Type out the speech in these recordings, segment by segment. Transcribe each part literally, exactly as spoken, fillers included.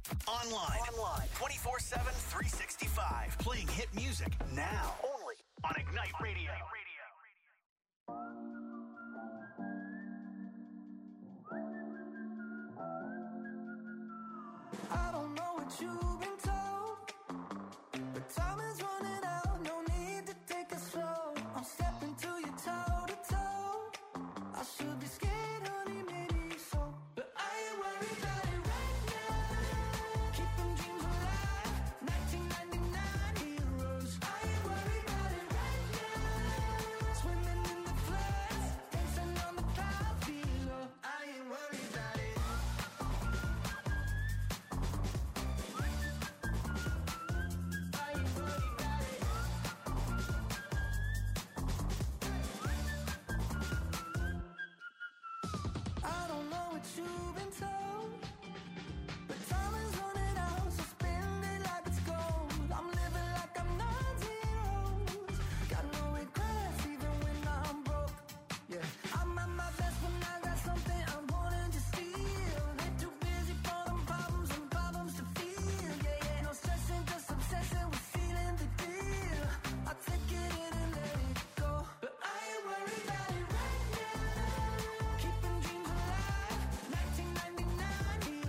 Online. Online. twenty-four seven, three sixty-five. Playing hit music now. Only on Ignite Radio. I don't know what you've been told, but time is running out. No need to take it slow. I'm stepping to you toe to toe. I should be scared, honey, maybe so, but I ain't worried about it right now. Keeping dreams alive, nineteen ninety-nine heroes. I ain't worried about it right now. Swimming in the floods, dancing on the clouds below. I ain't worried about it. I don't know what you've been told, but time is running out, so spend it like it's gold. I'm living like I'm not zeros. Got no regrets even when I'm broke. Yeah, I'm at my best when I got something I'm wanting to steal. Ain't too busy for them problems and problems to feel. Yeah, yeah, no stressing, just obsessing with feeling the deal. I take it in and let it go, but I ain't worried about it right now. Keeping dreams alive, nineteen ninety-nine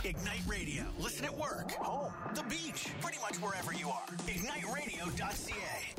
Ignite Radio. Listen at work, home, the beach, pretty much wherever you are. ignite radio dot c a.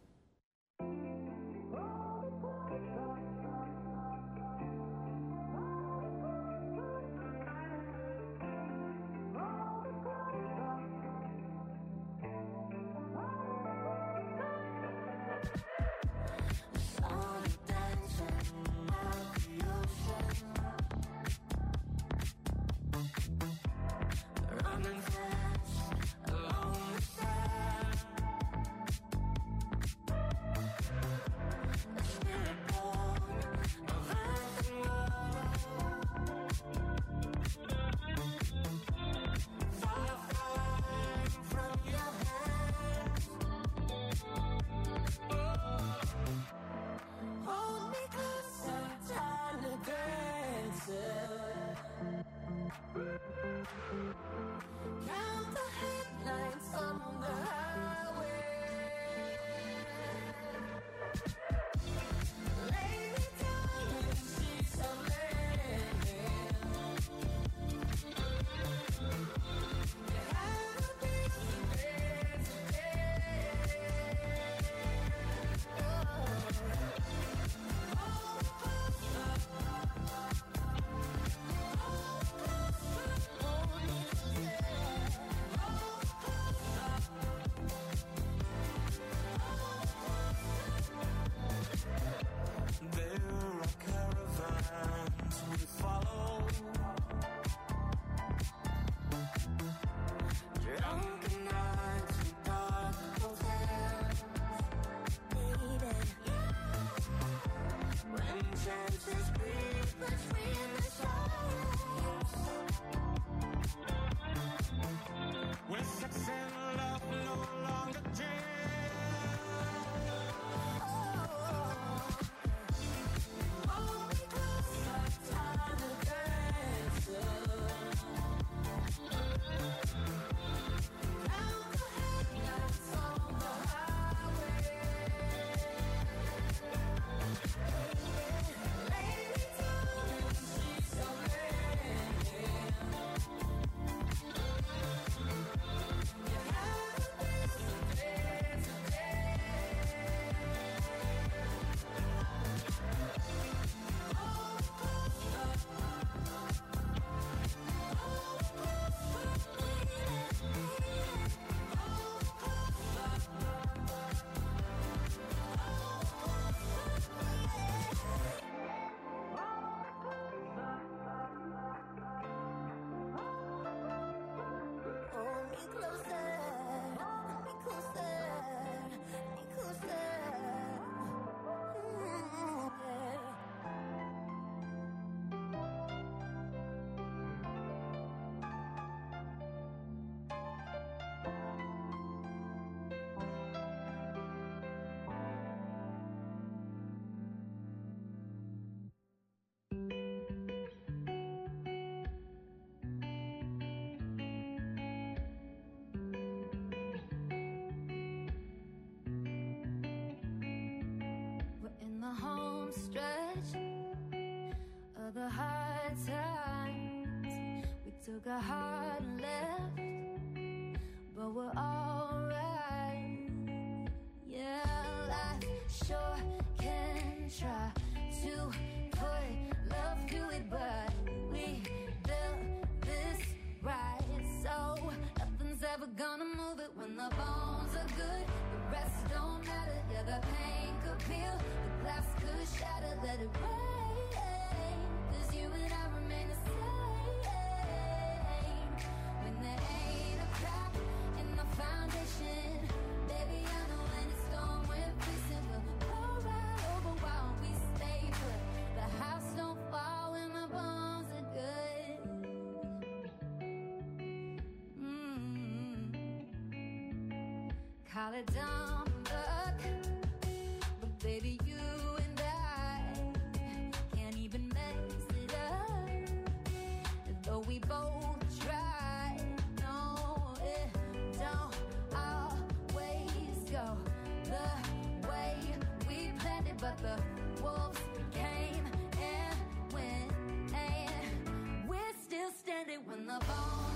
the hard times. We took a hard left, but we're alright. Yeah, life sure can try to put love through it, but we built this right, so nothing's ever gonna move it. When the bones are good, the rest don't matter. Yeah, the pain could peel, the glass could shatter. Let it rain, 'cause you and I remain the same. When there ain't a crack in the foundation, baby, I know when it's storm, we're facing. We'll roll right over while we stay put. The house don't fall when the bones are good. Mm-hmm. Call it dumb luck, but baby, you and I can't even mess it up. Though we both try, no, it don't always go the way we planned it. But the wolves came and went, and we're still standing when the bones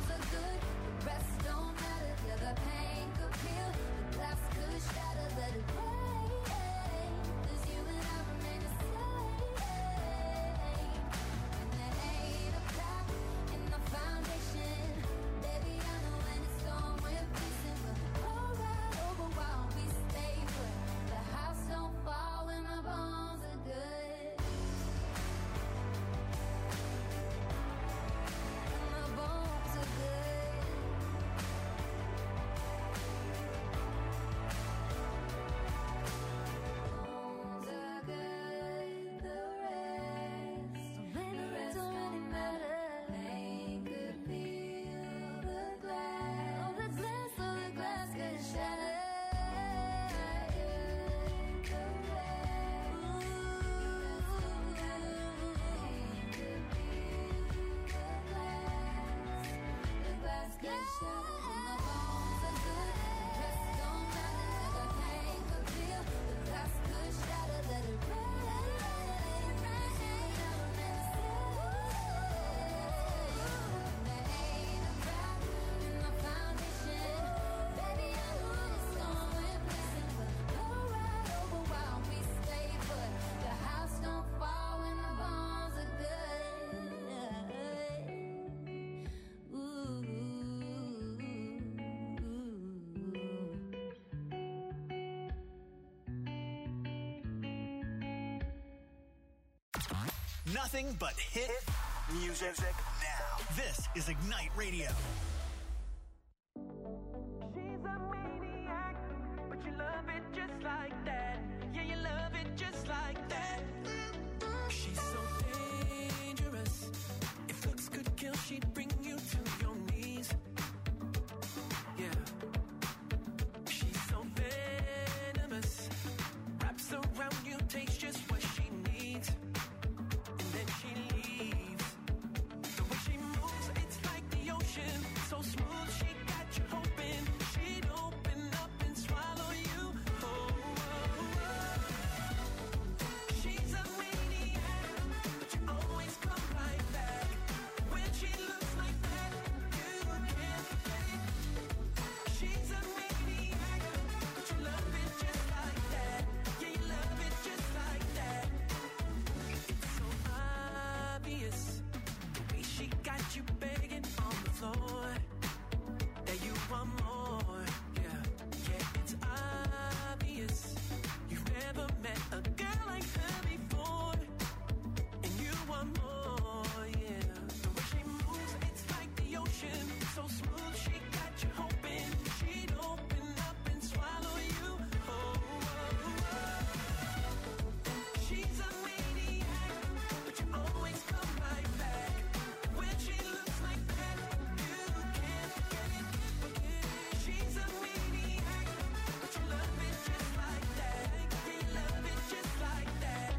Nothing but hit music now. This is Ignite Radio. She's a maniac, but you love it just like that. Yeah, you love it just like that. She's so dangerous. If looks could kill, she'd bring you to your knees. Yeah. She's so venomous. Wraps around you, takes just what she needs. And then she leaves. The way she moves, it's like the ocean. So smooth, she got you hoping she'd open up and swallow you. Oh, oh, oh. She's a maniac, but you always come right back. When she looks like that, you can't forget it. She's a maniac, but you love it just like that. Yeah, you love it just like that. It's so obvious, the way she got you begging on the floor, that you want more. Yeah, yeah, it's obvious. You've never met a girl like her before, and you want more. Yeah, the way she moves, it's like the ocean. So smooth, she got you hoping she'd open up and swallow you. Oh, oh, oh. She's a maniac, but you always come right back. When she looks like that, you can't forget it, forget it. She's a maniac, but you love it just like that. You love it just like that.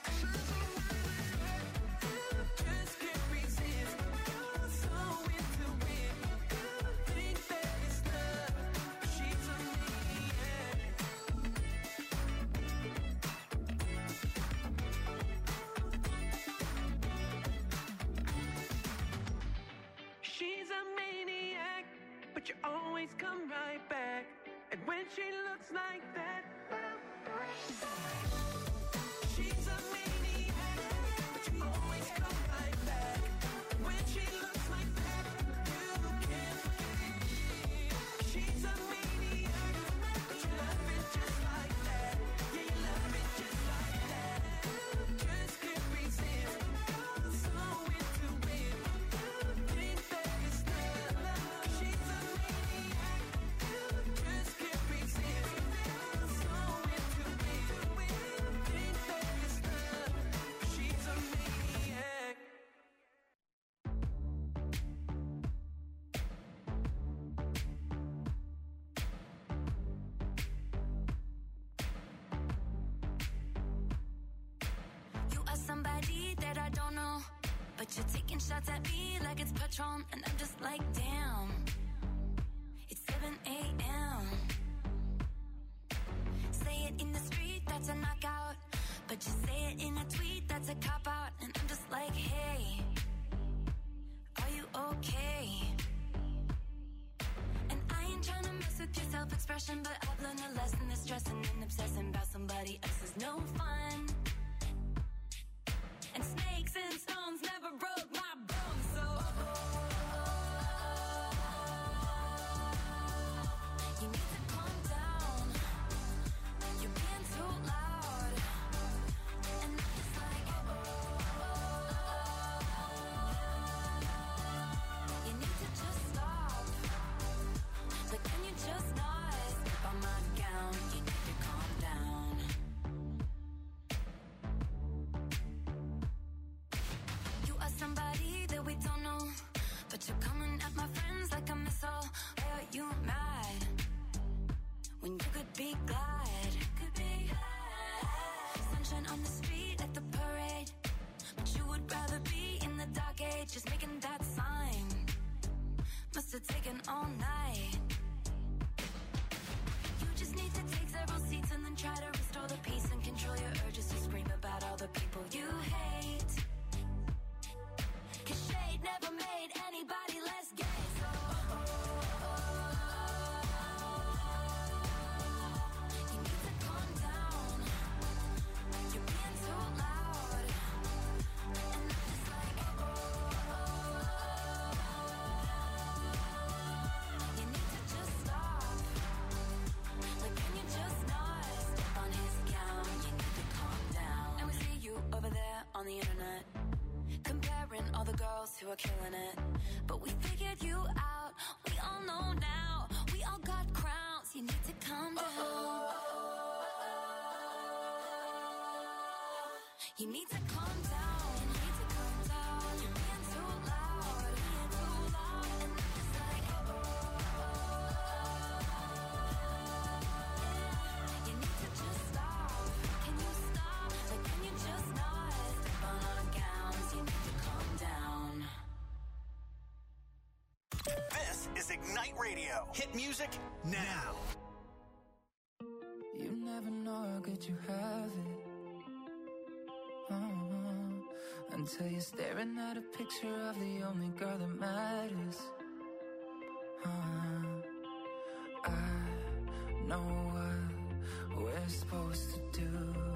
Just can't resist. You're so into it. You think that it's love. She's a maniac. She's a maniac, but you always come right back. And when she looks like that, she's a maniac, but you always come right back. When she looks like that, you can't forget it. She's a maniac, but you love it just like that. Yeah, you love it just like that. Just can't resist. You're so into it. You think that it's love. She's a maniac. Just can't resist. You're so into it. You think that it's love. She's a maniac. You are somebody that I don't know, but you're taking shots at me like it's Patron, and I'm just like, damn. It's seven a.m. Say it in the street, that's a knockout, but you say it in a tweet, that's a cop-out, and I'm just like, hey, are you okay? And I ain't trying to mess with your self-expression, but I've learned a lesson that stressing and obsessing about somebody else is no fun. And snakes and stones never broke my bones, so you need to calm down. You're being too loud, and I'm just like, you need to just stop. Like, can you just not step on my gown? You need to calm down. You are somebody that we don't know, but you're coming at my friends like a missile. Why are you mad when you could be glad? Could be glad. Sunshine on the street at the parade, but you would rather be in the dark age, just making that sign. Must have taken all night. You just need to take several seats and then try to restore the peace and control your urges to scream about all the people you hate. 'Cause shade never made anybody less gay, so you need to calm down. You're being too loud, and I'm just like, you need to just stop. Like, can you just not step on his gown? You need to calm down. And we see you over there on the internet. two are killing it. But we figured you out. We all know now. We all got crowns. You need to calm down. You need to calm down. You need to calm down. You're being too loud. Being too loud. And it's like, oh, yeah. You need to just stop. Can you stop? Like, can you just not step on our gowns? You need to calm down. This is Ignite Radio. Hit music now. You never know how good you have it. Uh-huh. Until you're staring at a picture of the only girl that matters. Uh-huh. I know what we're supposed to do.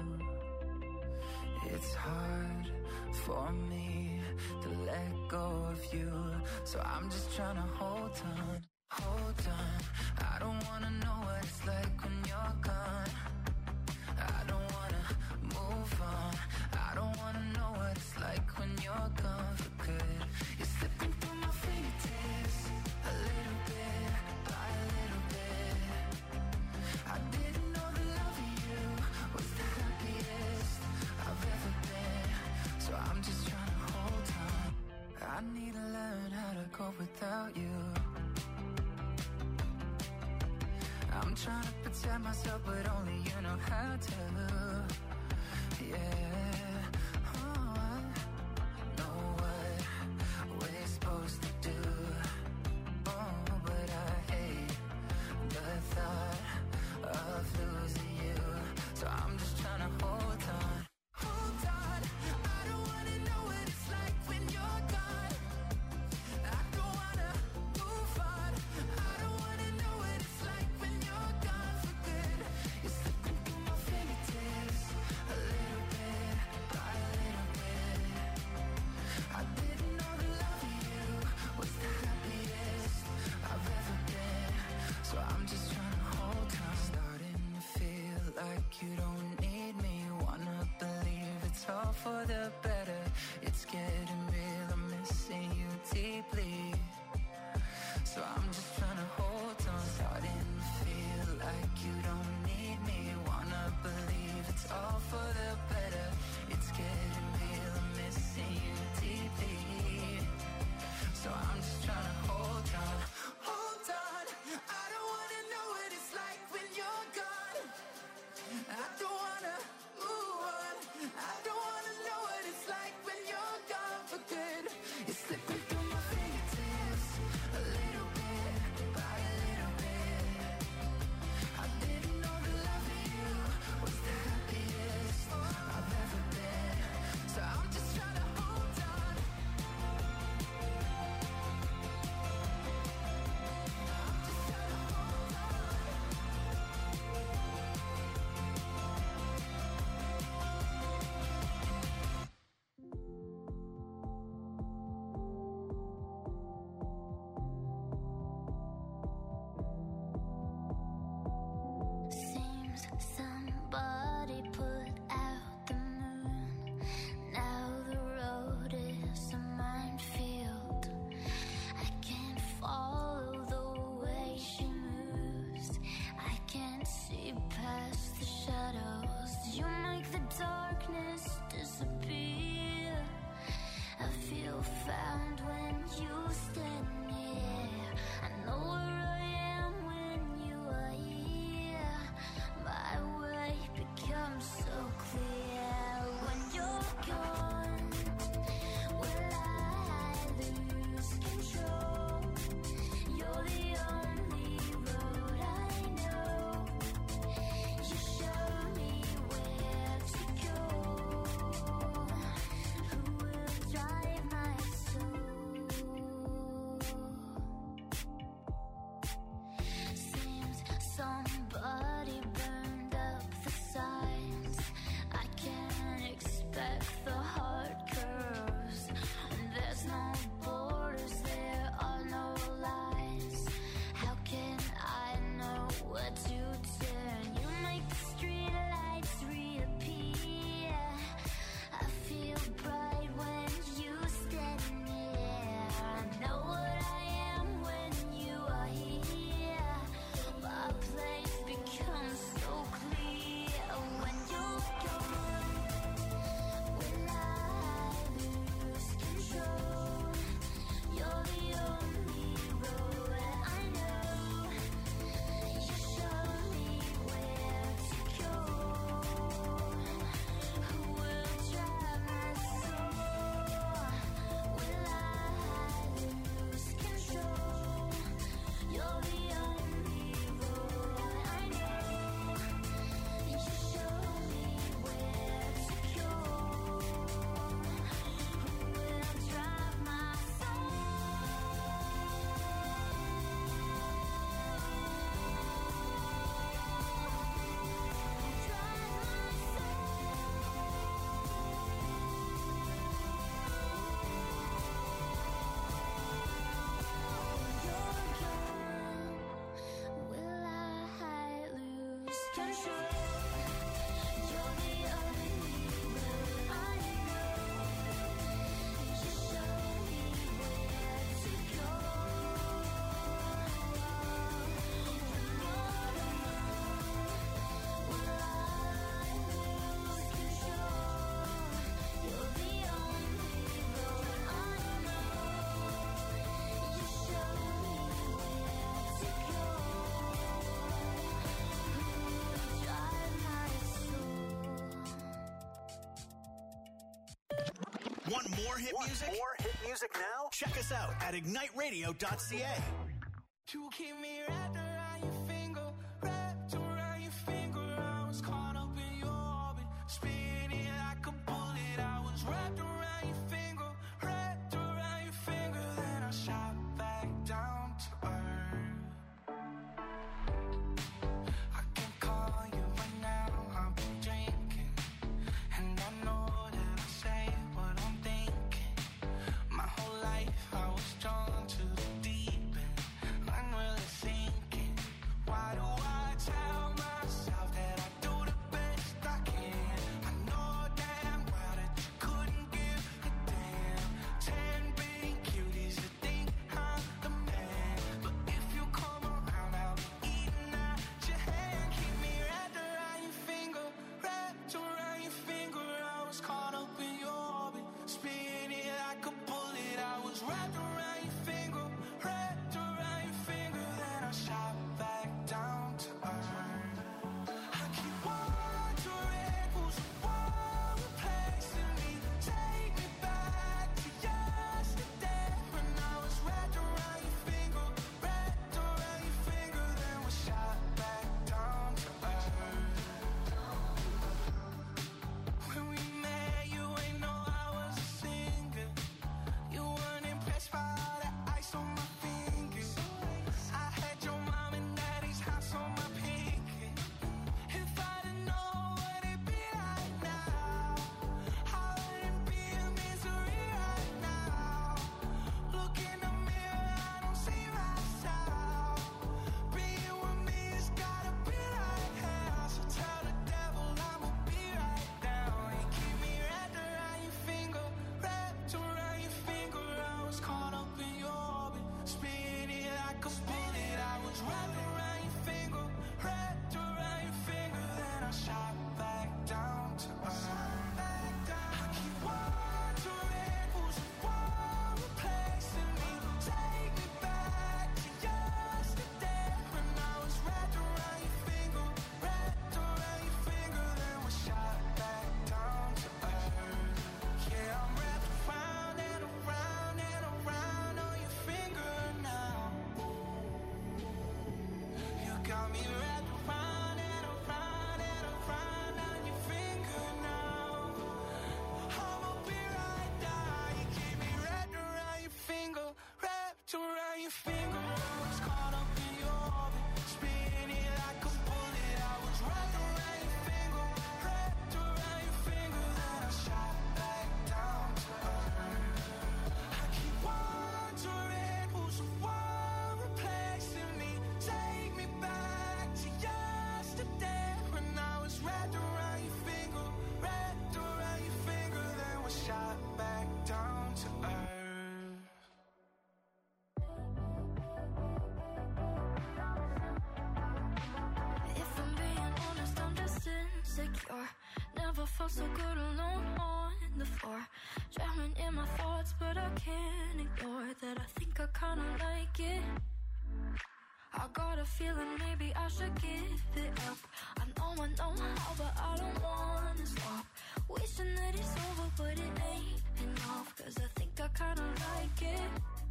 It's hard for me to let go of you, so I'm just trying to hold on, hold on. I don't wanna know what it's like when you're gone. I don't wanna move on. I don't wanna know what it's like when you're gone for good. You're slipping through my fingertips, a little bit, by a little bit. I didn't know the love of you was the happiest I've ever been, so I'm just trying to hold on. I need to learn how to cope without you. I'm trying to protect myself, but only you know how to. Yeah, oh, I know what we're supposed to do. Oh, but I hate the thought of losing you, so I'm just trying to hold on. Hold on, I don't wanna know what it's like when you're gone. I don't wanna move on. I don't wanna know what it's like when you're gone for good. You're slipping through my fingertips, Want more hit Want music? more hit music now? Check us out at ignite radio dot c a. You keep me wrapped around your finger, wrapped around your finger. I was caught up in your orbit, spinning like a bullet. I was wrapped around your finger, wrapped around your finger. Then I shot back down to earth. I can call you right now, I've been drinking, and I know that I say what I'm thinking. My whole life I was drawn to the deep end. I'm really thinking, why do I tell myself that I do the best I can? I know damn well that you couldn't give a damn. Ten big cuties that think I'm the man, but if you come around, I'll be eating out your hand. Keep me wrapped around your finger, wrapped around your finger. I was caught up in your orbit, spinning like a bullet. I was wrapped around your finger, wrapped around your finger. Then I shot back down to earth. I keep wondering who's the one replacing me. Take me back to yesterday when I was wrapped around your finger, wrapped around your finger. Then we shot back down to earth. When we met, you ain't know I was a singer. You weren't impressed by all the ice on my fingers. I had your mom and daddy's house on my pinky. If I didn't know what it'd be like now, I wouldn't be in misery right now. Look in the mirror, I don't see myself. Being with me has gotta be like hell. So tell the devil I'ma be right down. You keep me wrapped around your finger, wrapped around your finger. I was caught up in your orbit, spinning like a bullet. I was wrapped around your finger, wrapped around your finger. Then I shot back down to earth. I keep wondering who's the one replacing me. Take me back to yesterday when I was wrapped around your finger, wrapped around your finger. Then we shot back down to earth. Yeah, I'm wrapped around and around and around on your finger now. You got me wrapped around and around and around on your finger now. I'ma be right there. You keep me wrapped around your finger, wrapped around your finger. I was caught up in your orbit, spinning like a bullet. I was wrapped around your finger, wrapped around your finger. Then I shot back down to earth. I keep wondering who's the one replacing me. Take me back to yesterday when I was wrapped around your finger, wrapped around your finger. Then we shot back down to earth. If I'm being honest, I'm just insecure. Never felt so good alone on the floor. Drowning in my thoughts, but I can't ignore that. I think I kinda like it. I got a feeling maybe I should give it up. I know I know how, but I don't wanna stop. Wishing that it's over, but it ain't enough. Cause I think I kinda like it.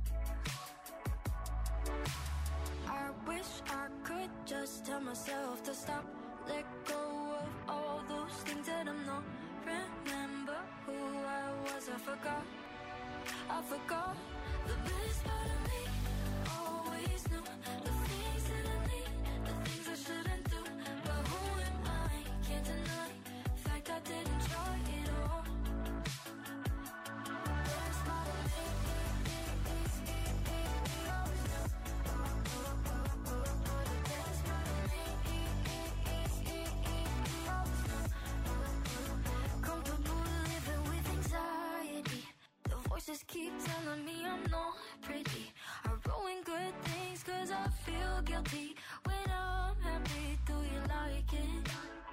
I wish I could just tell myself to stop. Let go of all those things that I'm not. Remember who I was, I forgot. I forgot the best part of me. Always knew the things that I need, the things I shouldn't do. But who am I? Can't deny the fact I didn't try it all. Best part of me. Always knew. The best part of me. Always knew. Comfortable living with anxiety. The voices keep telling me I'm not pretty. I ruin good things cause I feel guilty. When I'm happy, do you like it?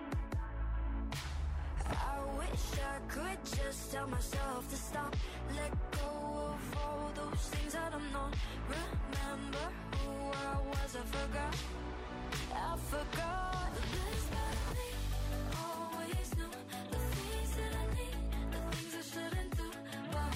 I wish I could just tell myself to stop. Let go of all those things that I'm not. Remember who I was, I forgot. I forgot the best part of me. Always knew the things that I need, the things I shouldn't do. But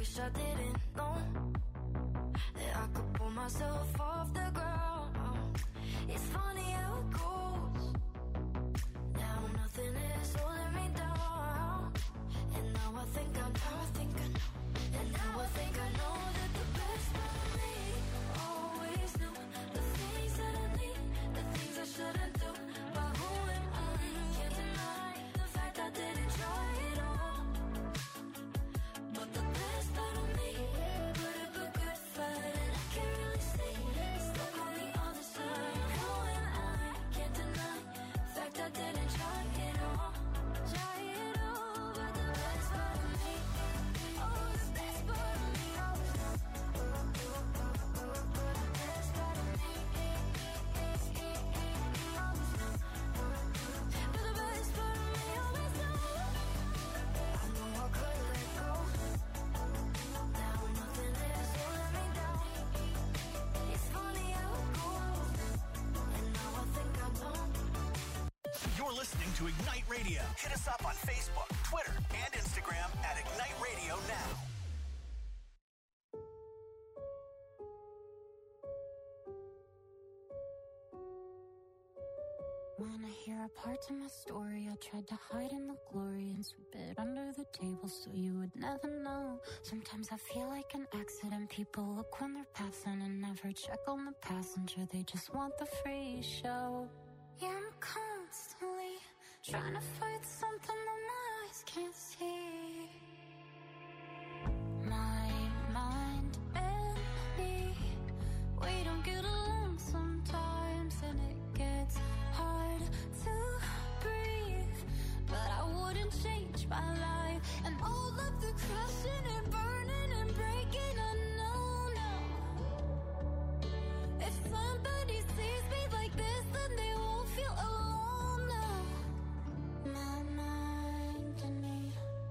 wish I didn't know that I could pull myself off the ground. It's funny how it goes. Now nothing is holding me down. And now I think I know, I think I know. And now I think I know that the best part of me always knew the things that I need, the things I shouldn't do. But who am I? Can't deny the fact I didn't try it all. But the best part of me put up a good fight, and I can't really see stuck on the other side. Who am I? Can't deny the fact I didn't try it all. Try it all, but the best part of me, oh, the best part of me, oh, the best part of me, but the best part of me always knows. I know I could let go. Now nothing is holding me down. It's funny how it goes. And now I think I don't. You're listening to Ignite Radio. Hit us up on Facebook, Twitter, and Instagram at Ignite Radio Now. When I hear a part of my story, I tried to hide in the glory and sweep it under the table so you would never know. Sometimes I feel like an accident. People look when they're passing and never check on the passenger. They just want the free show. Yeah, I'm constantly trying to fight something that my eyes can't see. My mind and me, we don't get along sometimes, and it gets hard to breathe. But I wouldn't change my life, and all of the crushing and burning and breaking, I know now. If somebody sees me like this, then they won't feel alone now. My mind and me.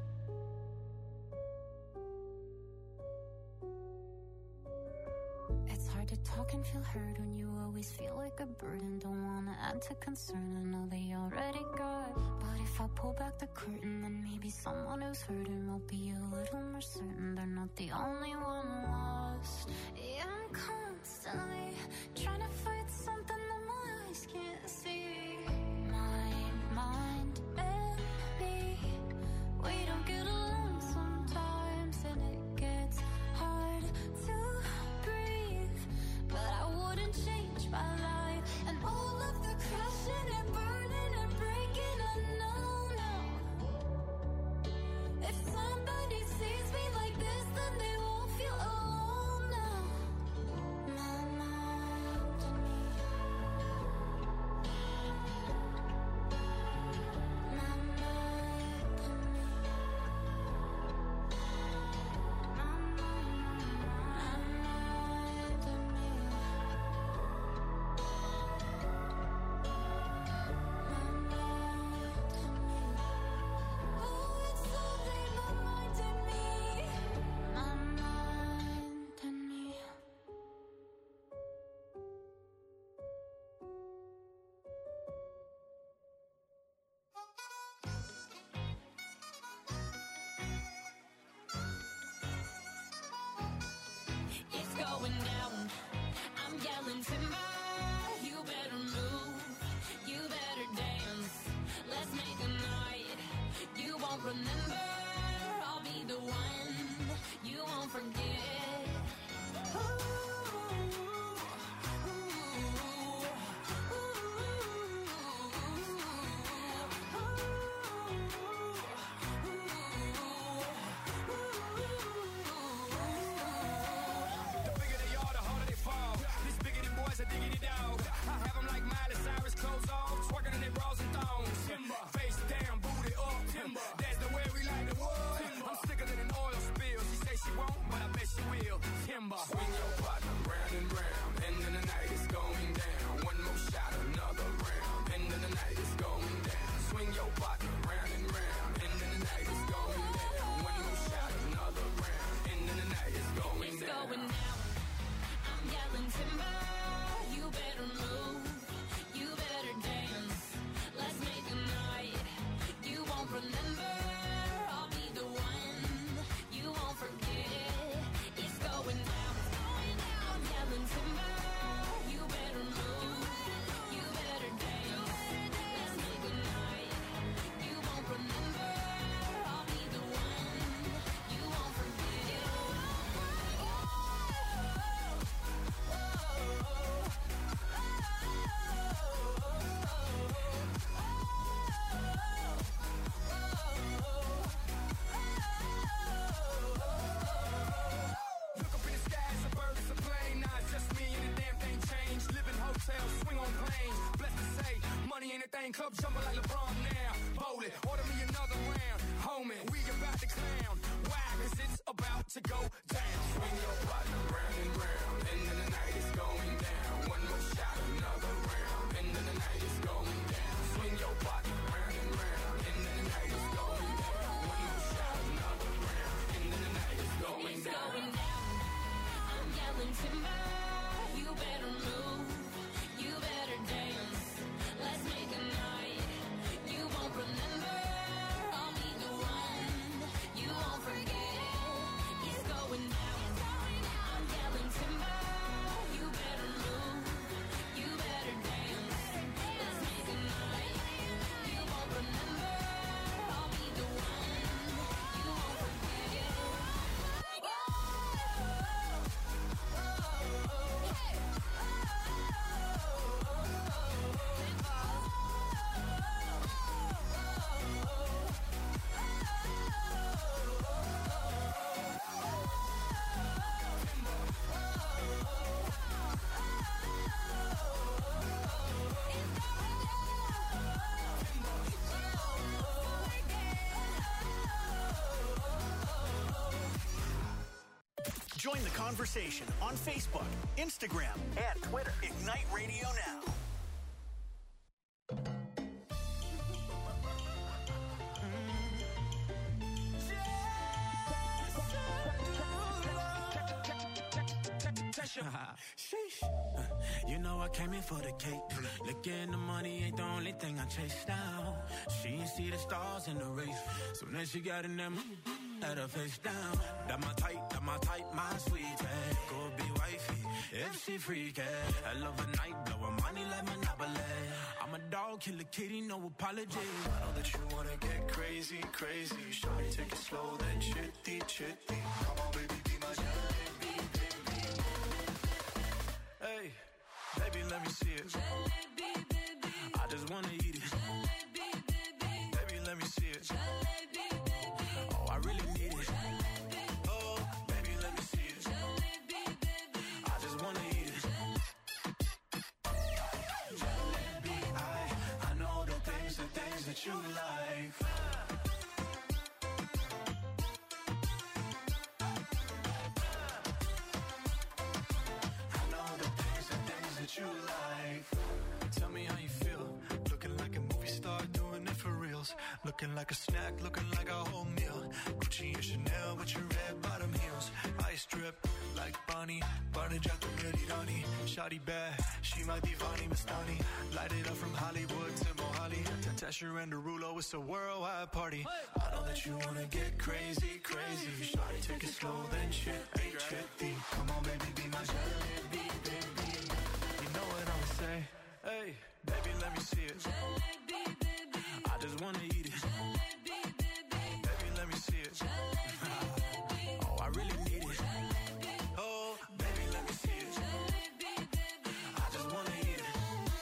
It's hard to talk and feel heard when you always feel like a burden. Don't wanna add to concern, I know they already got. But if I pull back the curtain, then maybe someone who's hurting will be a little more certain they're not the only one lost. Yeah, I'm constantly trying to fight something that my eyes can't see. My mind and me, we don't get along sometimes, and it gets hard to breathe. But I wouldn't change my life, and all of the crushing and burning and breaking, I know now. If somebody sees me like this, then they won't feel alone now. My mind and me. My mind and me. My mind and me. Oh, it's something my mind and me. My mind and me. It's going down. I'm yelling timber. You better move. You better dance. Let's make a night you won't remember. I'll be the one you won't forget. Ooh, ooh, The bigger they are, the harder they fall. These biggity boys are diggity dog. I have them like Miley Cyrus, clothes off, twerking in their bras and thongs. Face down, booty up. That's the way we like the wood. I'm sicker than an oil spill. She say she won't, but I bet she club jumping like LeBron now. Bowling, order me another round. Homie, we about to clown. Why? Cause it's about to go down. Swing your partner round and round. And then the night is going down. One more shot, another round. And then the night is going down. Swing your partner round and round. And then the night is going down. One more shot, another round. And then the night is going It's down. going down. I'm yelling timber. You better move. You better dance. Let's make a night. You won't remember. I'll be the one. You won't forget. It's going down. I'm yelling timber. You better move. You better dance. Let's make a night. You won't remember. I'll be the one. You won't forget. Join the conversation on Facebook, Instagram, and Twitter. Ignite Radio Now. Sheesh. You know I came in for the cake. Looking the money ain't the only thing I chase down. She ain't see the stars in the race. So then she got in them, had her face down. That my type, that my type, my sweetie. Go be wifey, if she freaky. I love a night, blow her money like Monopoly. I'm a dog, kill a kitty, no apology. I know that you wanna get crazy, crazy. Shawty, take it slow, then chitty, chitty. Come on, baby, be my jalebi, baby. Hey, baby, let me see it. Jalebi, baby. I just wanna eat it. Jalebi, baby. Baby, let me see it. Jalebi, baby. Oh, I really need it. Oh, baby, let me see it. Jalebi, baby. I just wanna eat it. Jalebi, I, I know the things, the things that you like. I know the things, the things that you like. Tell me how you feel. Looking like a movie star, doing it for reals. Looking like a snack, looking like a whole meal. Gucci and Chanel with your red bottom heels. Ice drip like Bonnie, Barney Jack the Merirani. Shawty bad, she my divani Mastani. Light it up from Hollywood to Mohali. Tasha and Derulo, it's a worldwide party. I know that you wanna get crazy, crazy. Shawty, take it slow, then chitty, chitty. Come on, baby, be my jalebi, baby. You know what I'ma say? Hey, baby, let me see it. Jalebi, baby. I just wanna eat it. Jalebi, baby. Baby, let me see it. Jalebi, baby. Oh, I really need it. Oh, baby, let me see it. Jalebi, baby. I just wanna eat it.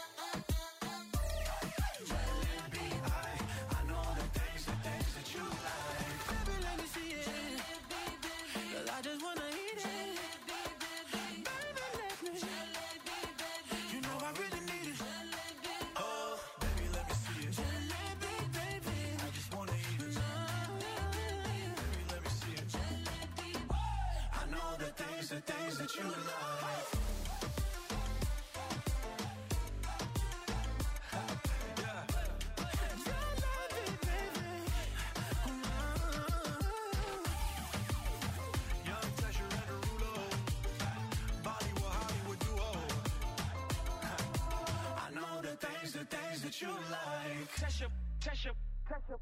Jalebi, I, I know the things, the things that you like. Baby, let me see it. Jalebi, baby. 'Cause I just wanna eat it. Jalebi, baby. Baby, let me. Jalebi, baby. You know I really need it. Jalebi, Oh, baby, let me see it. Jalebi, baby. I just wanna eat it. Baby, let me see it. I know the things, the things that you like. Yeah. Jalebi, baby. Young Tasha and Derulo. Bollywood, Hollywood duo. I know the things, the things that you like. Tasha, Tasha, Tasha.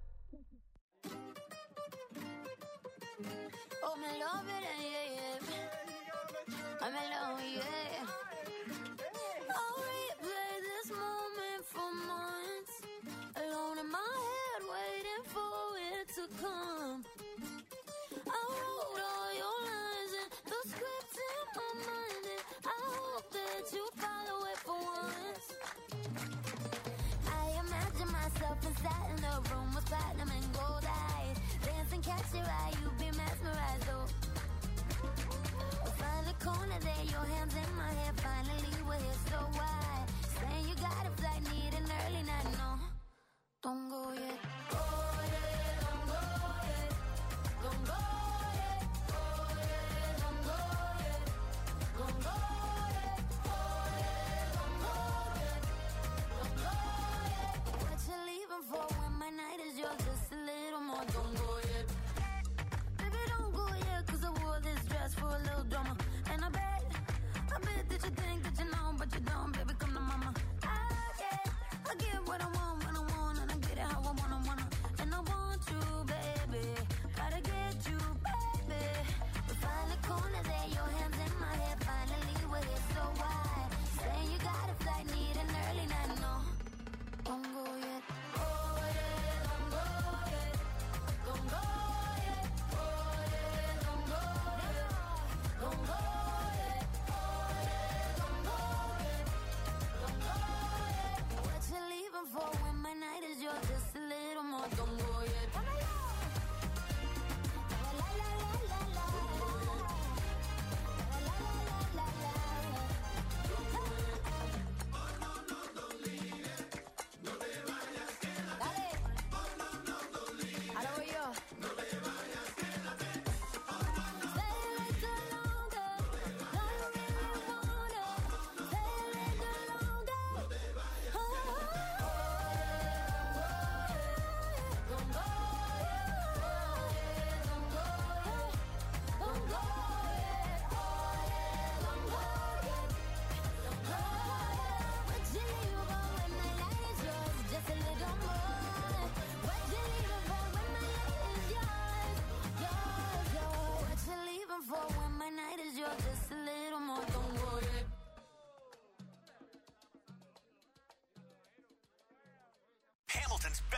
Oh, me love it, yeah, yeah. I'm alone, yeah. I'll replay this moment for months. Alone in my head, waiting for it to come. I wrote all your lines and the script in my mind, and I hope that you follow it for once. I imagine myself inside in the room with platinum and gold eyes. Dancing, catch your eye, you be mesmerized, oh. Find the corner there, your hands in my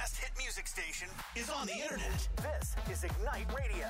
best hit music station is on the internet. This is Ignite Radio.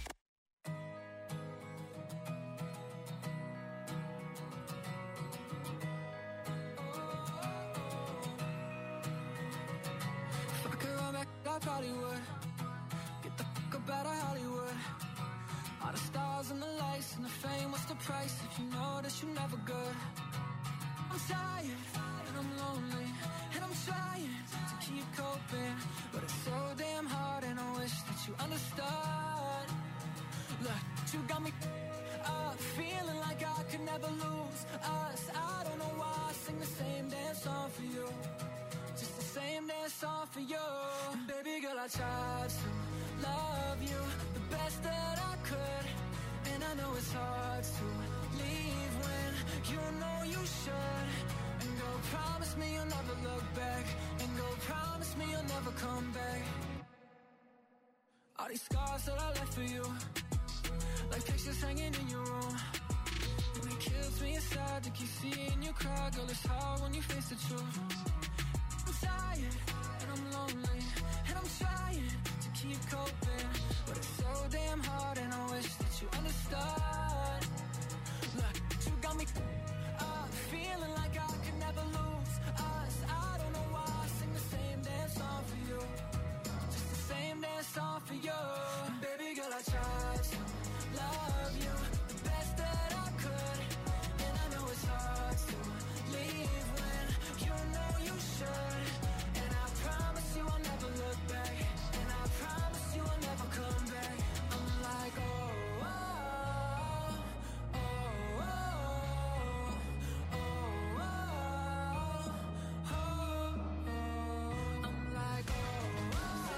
If I could run back, I probably would. Get the fuck up out of Hollywood. All the stars and the lights and the fame, what's the price if you know that you're never good? I'm tired and I'm lonely and I'm trying to keep coping, but it's so damn hard and I wish that you understood. Look, you got me up, feeling like I could never lose us. I don't know why I sing the same damn song for you, just the same damn song for you. And baby girl, I tried to love you the best that I could, and I know it's hard to leave when you know you should. And go promise me you'll never look back, and go promise me you'll never come back. All these scars that I left for you, like pictures hanging in your room, and it kills me inside to keep seeing you cry. Girl, it's hard when you face the truth. I'm tired and I'm lonely and I'm trying to keep coping, but it's so damn hard and I wish that you understood. Look, you got me up, feeling like I could never lose us. I don't know why I sing the same damn song for you, just the same damn song for you. And baby girl, I tried to love you the best that I could, and I know it's hard to leave when you know you should. And I promise you I'll never look back, and I promise you I'll never come back. I'm like, oh, oh, oh, oh, oh, oh, oh, oh. I'm like, oh,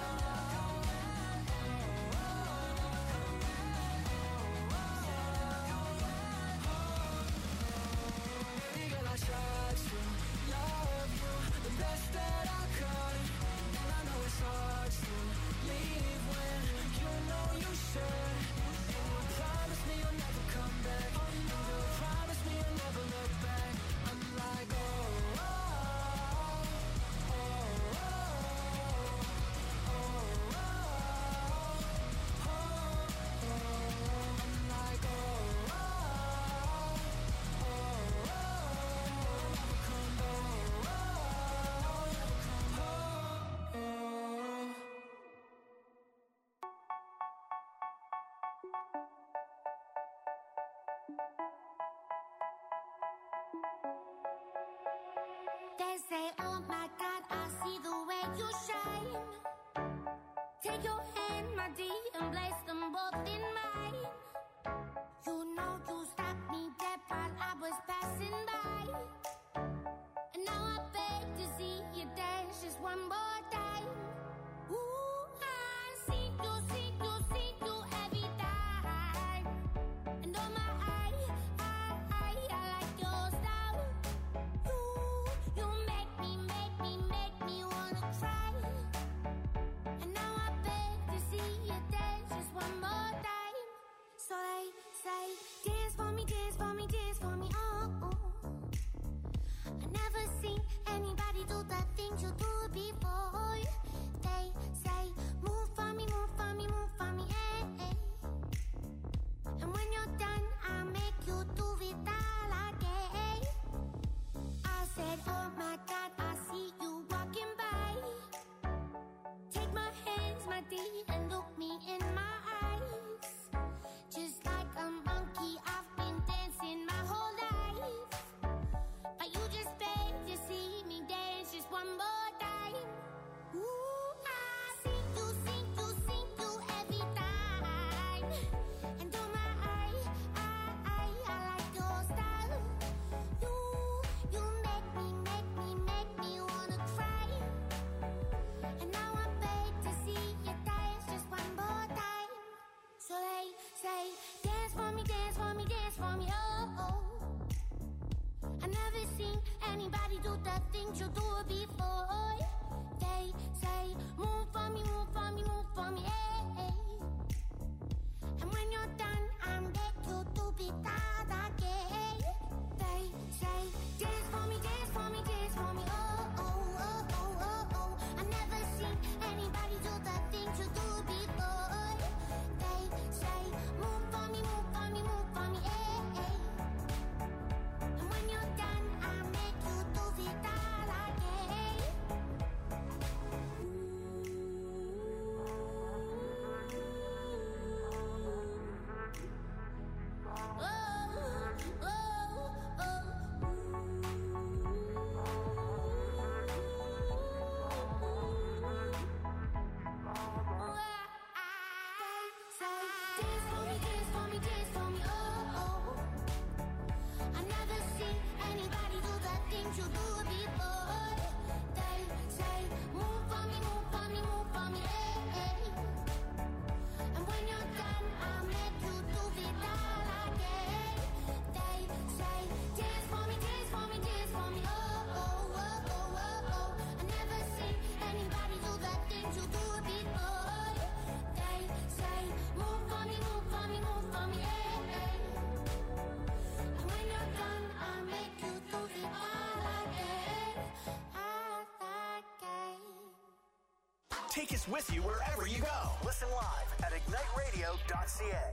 baby girl, I tried to love you the best that I could, and I know it's hard to leave when you know you should. And you promise me you'll never come back, and you promise me you'll never look back. I'm like, oh, oh, oh, oh, oh, oh, oh, oh. I'm like, oh, oh, oh, oh, never come back, oh, never come back, oh. They say, oh my God, I see the way you shine. Take your hand, my dear, and place them both in mine. You know you stopped me dead while I was passing by, and now I beg to see you dance just one more time. Ooh, I see you, see you, see you every time. And oh my, I, I, I, I like your style. You, you make me, make me, make me wanna cry. And now I beg to see you dance just one more time. So they say, dance for me, dance for me, dance for me, oh, oh. I never seen anybody do the things you do before. They say, move for me, move for me, move for me, eh, eh. And when you're done, I'll make you do it all again. I said, oh my God, I see you walking by. Take my hands, my dear, and look me in my eyes. Just like a monkey, I've been dancing my whole life. But you just beg to see me dance just one more time. Ooh, I see you, see you, see you every time. And oh my, I, I, I, I like your style. You, you make me, make me, make me wanna cry. And now I beg to see you dance just one more time. So they say, dance for me, dance for me, dance for me, oh, oh. I never seen anybody do the things you do before. They say, move for me, move for me, move for me, eh, eh. And when you're done, I'm back you to be that again. They say, dance for me, dance for me, dance for me, oh, oh, oh, oh, oh, oh. I never seen the things you do before. They say, move for me, move for me, move for me, hey, hey. And when you're done, I'll make you do it all again. They say, dance for me, dance for me, dance for me, oh, oh, oh, oh, oh, oh. I never seen anybody do the things you do before. They say, move for me, move for me, move for me, hey, hey. And when you're done, I'll make you do it all again, all again. Take us with you wherever you go. Listen live at ignite radio dot c a.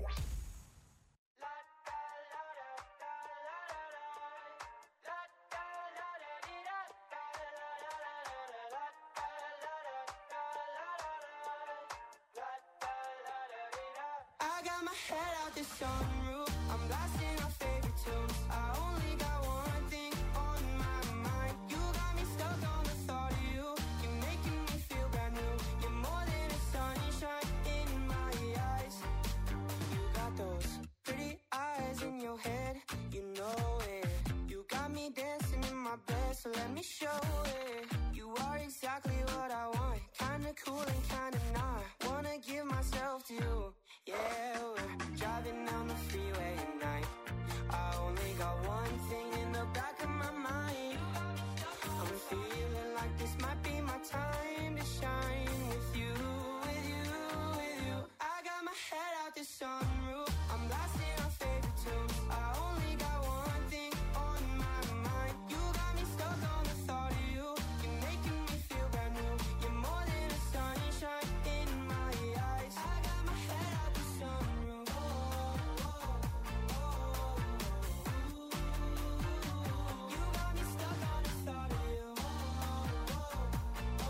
I got my head out the sunroof. I'm blasting our favorite tunes. I only got one thing on my mind. You got me stuck on the thought of you. You're making me feel brand new. You're more than a sunshine in my eyes. You got those pretty eyes in your head. You know it. You got me dancing in my bed, so let me show it. You are exactly what I want. Kinda cool and kinda not. Wanna give myself to you. Yeah, we're driving down the freeway at night. I only got one thing in the back of my mind. I'm feeling like this might be my time to shine with you, with you, with you. I got my head out the sunroof. I'm blasting our favorite tunes. I only got one thing on my mind. You got me stuck on the thought of you. You're making me feel brand new. You're more than a sunshine in my eyes. I got my head out the sunroof. Oh, oh, oh, oh. You got me stuck on the thought of you. Oh, oh,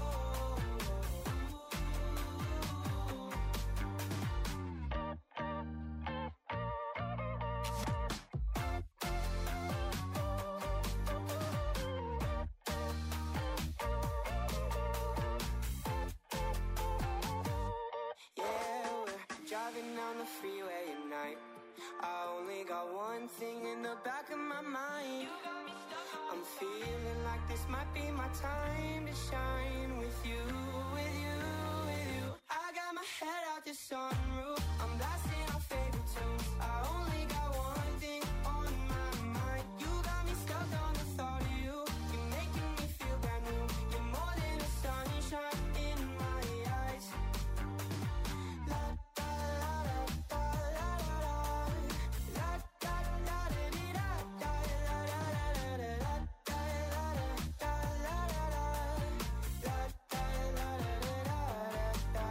yeah, we're driving down the freeway at night. I only got one thing in the back of my mind. I'm feeling like this might be my time to shine with you, with you, with you. I got my head out the sunroof. I'm blasting our favorite tunes. I only got one thing on my mind. You got me stuck on the thought of you. You're making me feel brand new. You're more than a sunshine in my eyes. La da la da la la la da da da dee da da la la la la la da la da la la la la da la la la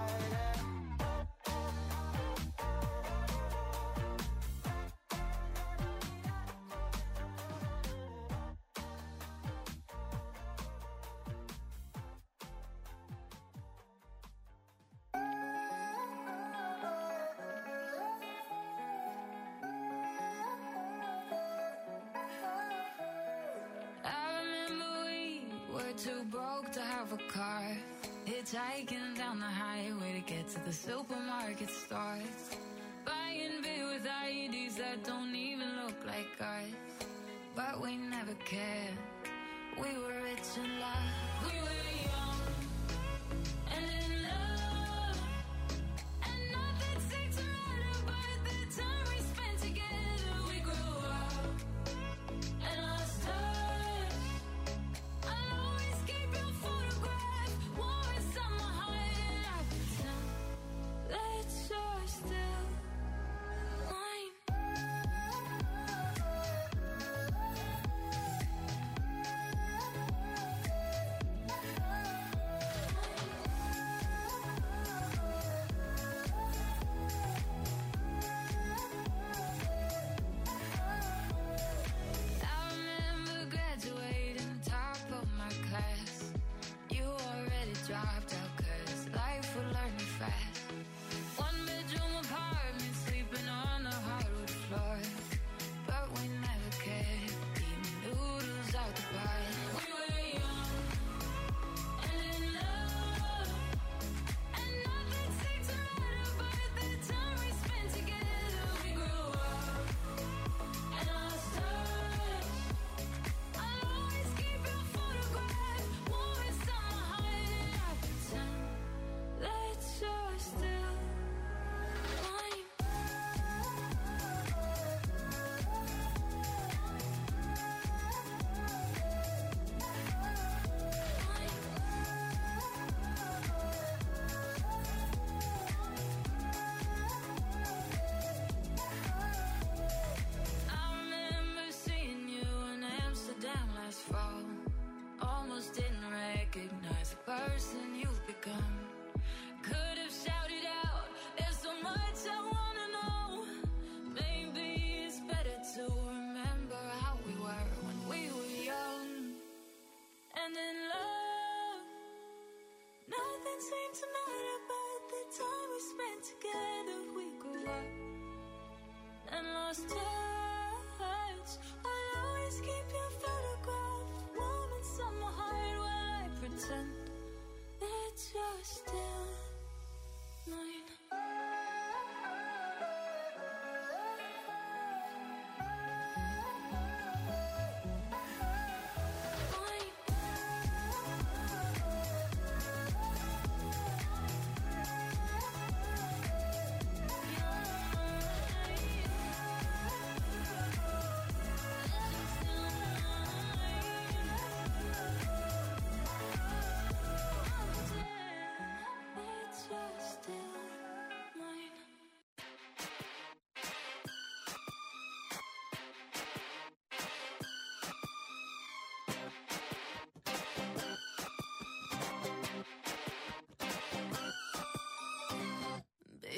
I remember we were too broke to have a car. Hitchhiking down the highway to get to the supermarket stores. Buying beer with I Ds that don't even look like ours. But we never cared. We were rich and loved. We were young and in love. And nothing seemed to matter but the time we spent together. We grew up and lost touch. I'll always keep your photograph warm inside my heart. And I pretend that you're still mine.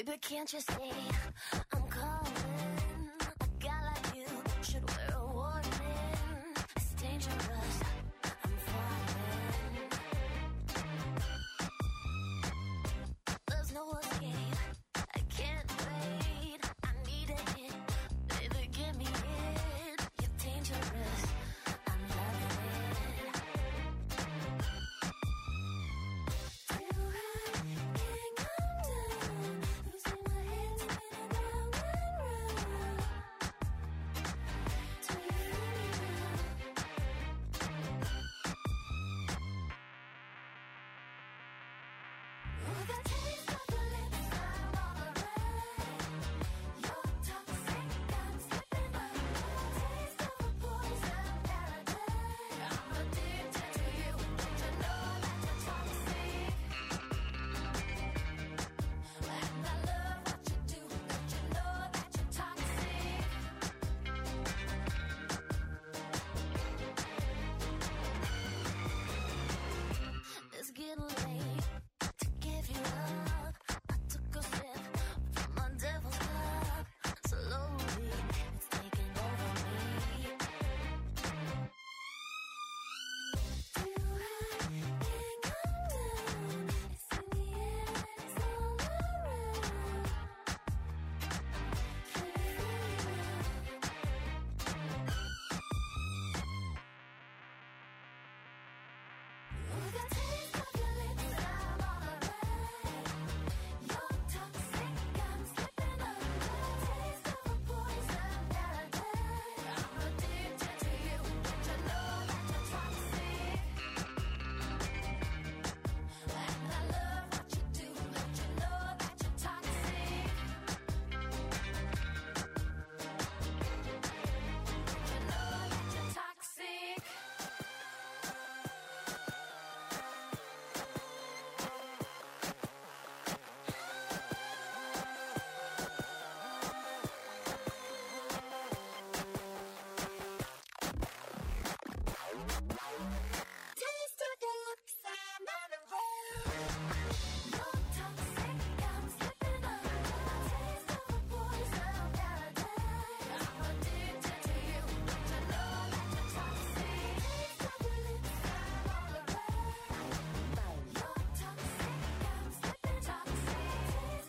Baby, can't you see I'm